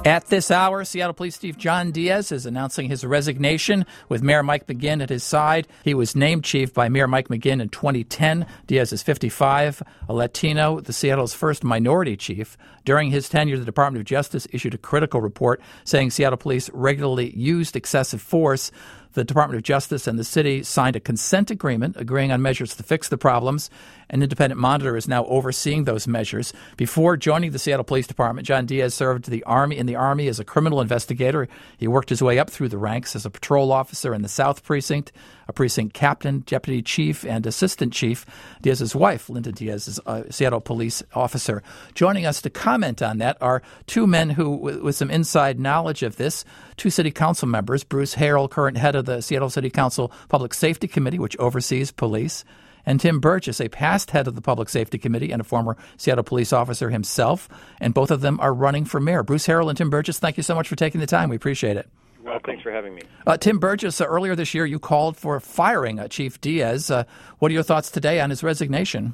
At this hour, Seattle Police Chief John Diaz is announcing his resignation with Mayor Mike McGinn at his side. He was named chief by Mayor Mike McGinn in 2010. Diaz is 55, a Latino, the Seattle's first minority chief. During his tenure, the Department of Justice issued a critical report saying Seattle police regularly used excessive force. The Department of Justice and the city signed a consent agreement agreeing on measures to fix the problems. An independent monitor is now overseeing those measures. Before joining the Seattle Police Department, John Diaz served in the Army as a criminal investigator. He worked his way up through the ranks as a patrol officer in the South Precinct, a precinct captain, deputy chief, and assistant chief. Diaz's wife, Linda Diaz, is a Seattle police officer. Joining us to comment on that are two men who, with some inside knowledge of this, two city council members, Bruce Harrell, current head of the Seattle City Council Public Safety Committee, which oversees police, and Tim Burgess, a past head of the Public Safety Committee and a former Seattle police officer himself, and both of them are running for mayor. Bruce Harrell and Tim Burgess, thank you so much for taking the time. We appreciate it. Well, thanks for having me. Tim Burgess, earlier this year you called for firing Chief Diaz. What are your thoughts today on his resignation?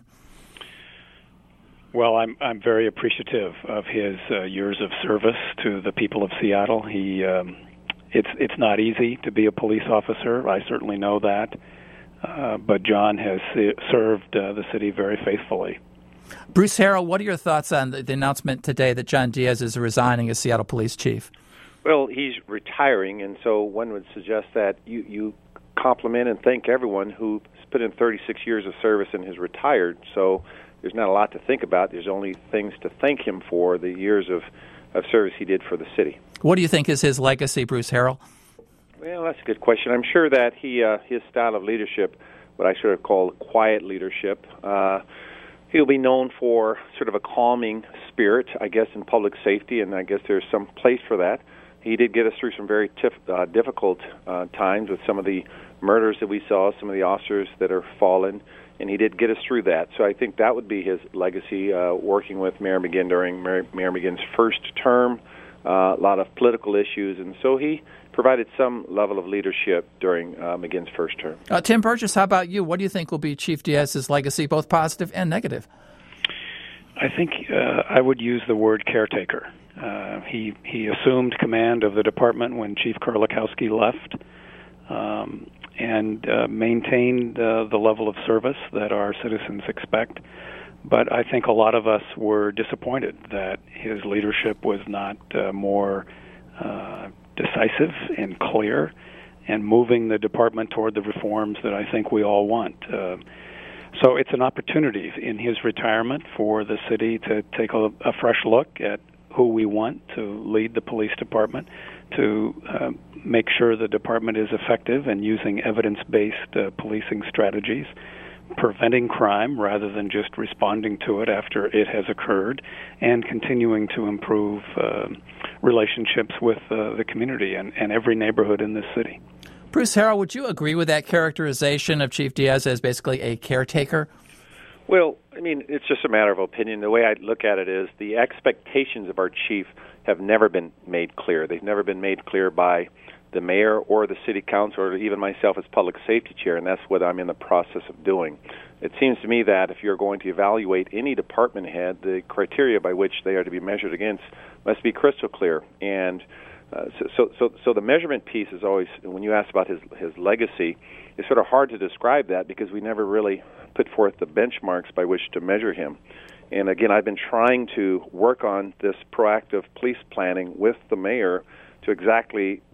Well, I'm very appreciative of his years of service to the people of Seattle. It's not easy to be a police officer. I certainly know that. But John has served the city very faithfully. Bruce Harrell, what are your thoughts on the announcement today that John Diaz is resigning as Seattle Police Chief? Well, he's retiring, and so one would suggest that you compliment and thank everyone who's put in 36 years of service and has retired. So there's not a lot to think about. There's only things to thank him for, the years of service he did for the city. What do you think is his legacy, Bruce Harrell? Well, that's a good question. I'm sure that his style of leadership, what I sort of call quiet leadership, he'll be known for sort of a calming spirit, I guess, in public safety, and I guess there's some place for that. He did get us through some very difficult times with some of the murders that we saw, some of the officers that are fallen, and he did get us through that. So I think that would be his legacy, working with Mayor McGinn during Mayor McGinn's first term, a lot of political issues, and so he provided some level of leadership during McGinn's first term. Tim Burgess, how about you? What do you think will be Chief Diaz's legacy, both positive and negative? I think I would use the word caretaker. He assumed command of the department when Chief Kerlikowske left, and maintained the level of service that our citizens expect. But I think a lot of us were disappointed that his leadership was not more decisive and clear and moving the department toward the reforms that I think we all want. So it's an opportunity in his retirement for the city to take a fresh look at who we want to lead the police department, to make sure the department is effective in using evidence-based policing strategies, preventing crime rather than just responding to it after it has occurred, and continuing to improve relationships with the community and every neighborhood in this city. Bruce Harrell, would you agree with that characterization of Chief Diaz as basically a caretaker? Well, I mean, it's just a matter of opinion. The way I look at it is the expectations of our chief have never been made clear. They've never been made clear by the mayor or the city council or even myself as public safety chair, and that's what I'm in the process of doing. It seems to me that if you're going to evaluate any department head, the criteria by which they are to be measured against must be crystal clear. And so the measurement piece is always, when you ask about his legacy, it's sort of hard to describe that because we never really put forth the benchmarks by which to measure him. And again, I've been trying to work on this proactive police planning with the mayor to exactly,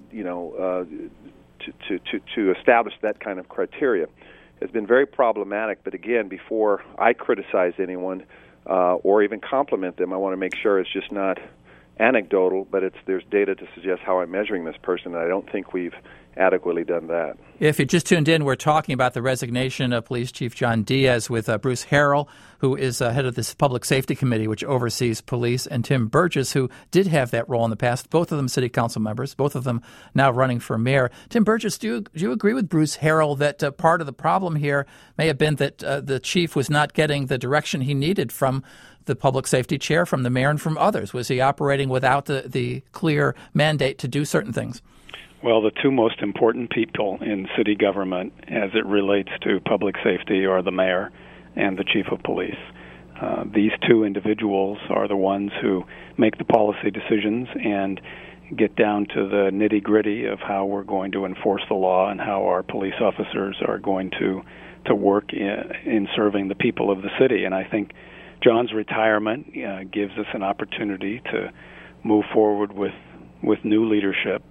to establish that kind of criteria. It's been very problematic, but again, before I criticize anyone or even compliment them, I want to make sure it's just not anecdotal, but there's data to suggest how I'm measuring this person, and I don't think we've adequately done that. If you just tuned in, we're talking about the resignation of Police Chief John Diaz with Bruce Harrell, who is head of this Public Safety Committee, which oversees police, and Tim Burgess, who did have that role in the past, both of them city council members, both of them now running for mayor. Tim Burgess, do you agree with Bruce Harrell that part of the problem here may have been that the chief was not getting the direction he needed from the public safety chair, from the mayor, and from others? Was he operating without the clear mandate to do certain things? Well, the two most important people in city government as it relates to public safety are the mayor and the chief of police. These two individuals are the ones who make the policy decisions and get down to the nitty-gritty of how we're going to enforce the law and how our police officers are going to work in serving the people of the city. And I think John's retirement gives us an opportunity to move forward with new leadership.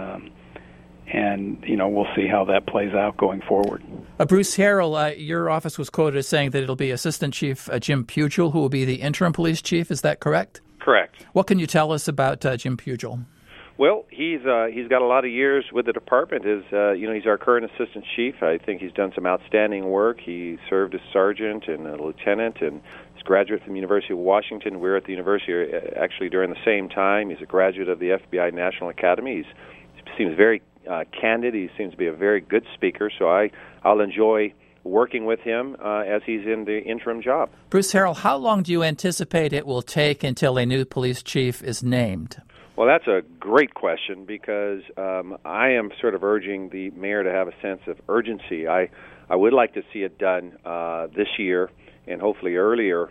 And, we'll see how that plays out going forward. Bruce Harrell, your office was quoted as saying that it'll be Assistant Chief Jim Pugel who will be the interim police chief. Is that correct? Correct. What can you tell us about Jim Pugel? Well, he's got a lot of years with the department. He's our current assistant chief. I think he's done some outstanding work. He served as sergeant and a lieutenant, and he's a graduate from the University of Washington. We're at the university actually during the same time. He's a graduate of the FBI National Academy. He seems very candid. He seems to be a very good speaker. So I'll enjoy working with him as he's in the interim job. Bruce Harrell, how long do you anticipate it will take until a new police chief is named? Well, that's a great question because I am sort of urging the mayor to have a sense of urgency. I would like to see it done this year and hopefully earlier,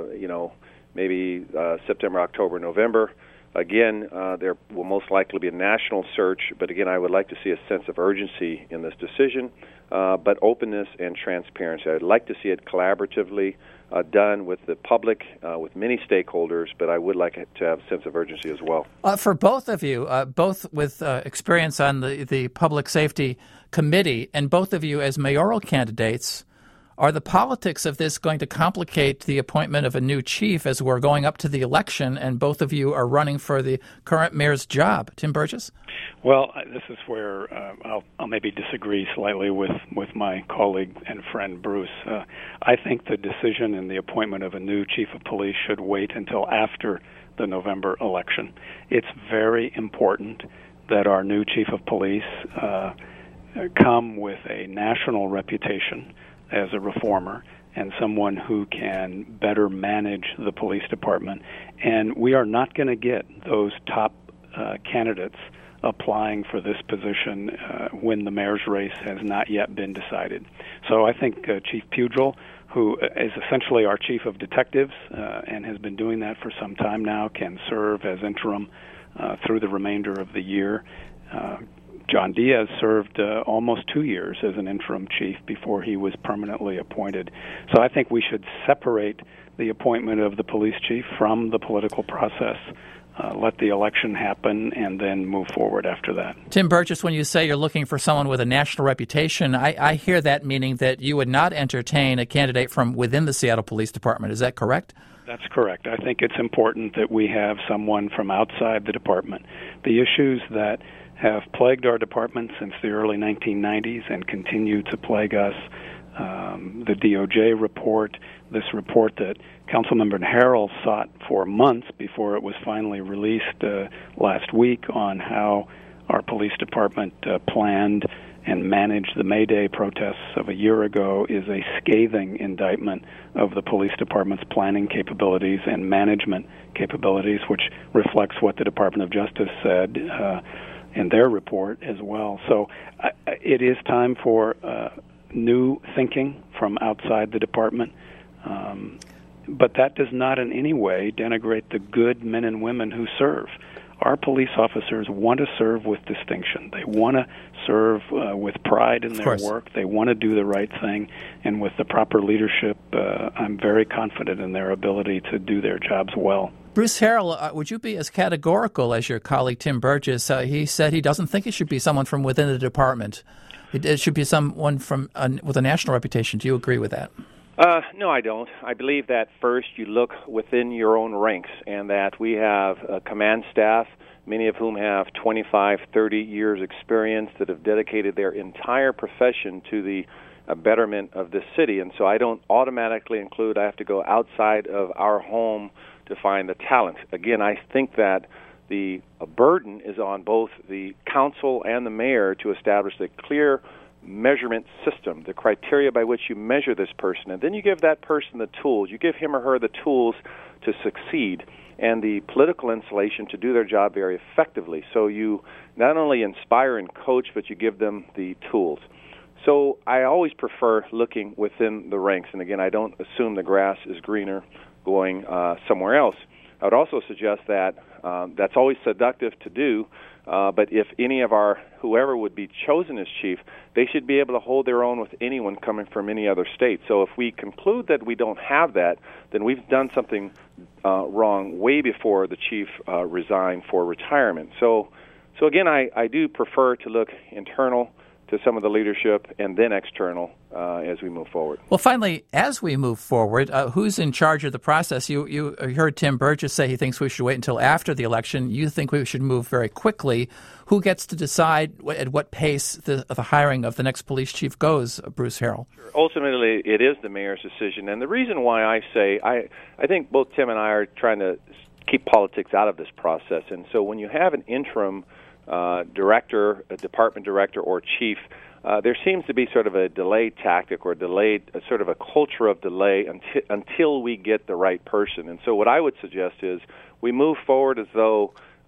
maybe September, October, November. Again, there will most likely be a national search, but again, I would like to see a sense of urgency in this decision, but openness and transparency. I'd like to see it collaboratively done with the public, with many stakeholders, but I would like it to have a sense of urgency as well. For both of you, both with experience on the Public Safety Committee and both of you as mayoral candidates, are the politics of this going to complicate the appointment of a new chief as we're going up to the election and both of you are running for the current mayor's job? Tim Burgess? Well, this is where I'll maybe disagree slightly with my colleague and friend Bruce. I think the decision and the appointment of a new chief of police should wait until after the November election. It's very important that our new chief of police come with a national reputation as a reformer and someone who can better manage the police department. And we are not going to get those top candidates applying for this position when the mayor's race has not yet been decided. So I think Chief Pugel, who is essentially our chief of detectives and has been doing that for some time now, can serve as interim through the remainder of the year. John Diaz served almost 2 years as an interim chief before he was permanently appointed. So I think we should separate the appointment of the police chief from the political process, let the election happen, and then move forward after that. Tim Burgess, when you say you're looking for someone with a national reputation, I hear that meaning that you would not entertain a candidate from within the Seattle Police Department. Is that correct? That's correct. I think it's important that we have someone from outside the department. The issues that have plagued our department since the early 1990s and continue to plague us, the DOJ report, this report that Councilmember Harrell sought for months before it was finally released last week on how our police department planned and managed the May Day protests of a year ago, is a scathing indictment of the police department's planning capabilities and management capabilities, which reflects what the Department of Justice said in their report as well. So it is time for new thinking from outside the department. But that does not in any way denigrate the good men and women who serve. Our police officers want to serve with distinction. They want to serve with pride in their work. They want to do the right thing. And with the proper leadership, I'm very confident in their ability to do their jobs well. Bruce Harrell, would you be as categorical as your colleague Tim Burgess? He said he doesn't think it should be someone from within the department. It should be someone from with a national reputation. Do you agree with that? No, I don't. I believe that first you look within your own ranks and that we have a command staff, many of whom have 25, 30 years experience that have dedicated their entire profession to the betterment of this city. And so I don't automatically include I have to go outside of our home to find the talent. Again, I think that the burden is on both the council and the mayor to establish a clear measurement system, the criteria by which you measure this person, and then you give that person the tools. You give him or her the tools to succeed and the political insulation to do their job very effectively. So you not only inspire and coach, but you give them the tools. So I always prefer looking within the ranks. And again, I don't assume the grass is greener going somewhere else. I would also suggest that that's always seductive to do, but if any of whoever would be chosen as chief, they should be able to hold their own with anyone coming from any other state. So if we conclude that we don't have that, then we've done something wrong way before the chief resigned for retirement. So again, I do prefer to look internal to some of the leadership and then external as we move forward. Well, finally, as we move forward, who's in charge of the process? You heard Tim Burgess say he thinks we should wait until after the election. You think we should move very quickly. Who gets to decide at what pace the hiring of the next police chief goes, Bruce Harrell? Ultimately, it is the mayor's decision. And the reason why I say, I think both Tim and I are trying to keep politics out of this process. And so when you have an interim director, a department director, or chief, there seems to be sort of a delay tactic or sort of a culture of delay until we get the right person. And so what I would suggest is we move forward as though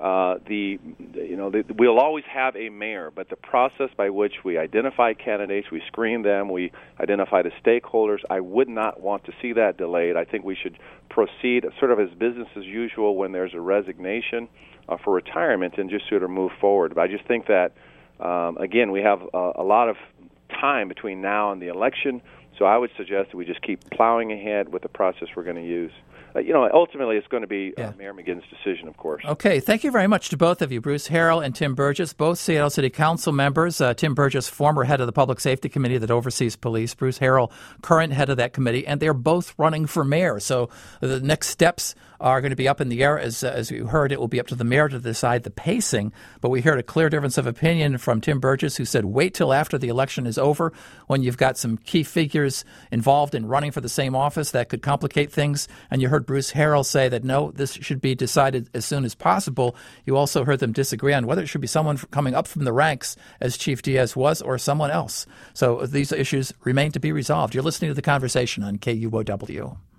we'll always have a mayor, but the process by which we identify candidates, we screen them, we identify the stakeholders, I would not want to see that delayed. I think we should proceed sort of as business as usual when there's a resignation for retirement and just sort of move forward. But I just think that, again, we have a lot of time between now and the election, so I would suggest that we just keep plowing ahead with the process we're going to use. Ultimately, it's going to be Mayor McGinn's decision, of course. Okay. Thank you very much to both of you, Bruce Harrell and Tim Burgess, both Seattle City Council members. Tim Burgess, former head of the Public Safety Committee that oversees police. Bruce Harrell, current head of that committee. And they're both running for mayor. So the next steps are going to be up in the air. As you heard, it will be up to the mayor to decide the pacing. But we heard a clear difference of opinion from Tim Burgess, who said wait till after the election is over when you've got some key figures involved in running for the same office that could complicate things. And you heard Bruce Harrell say that, no, this should be decided as soon as possible. You also heard them disagree on whether it should be someone coming up from the ranks, as Chief Diaz was, or someone else. So these issues remain to be resolved. You're listening to The Conversation on KUOW.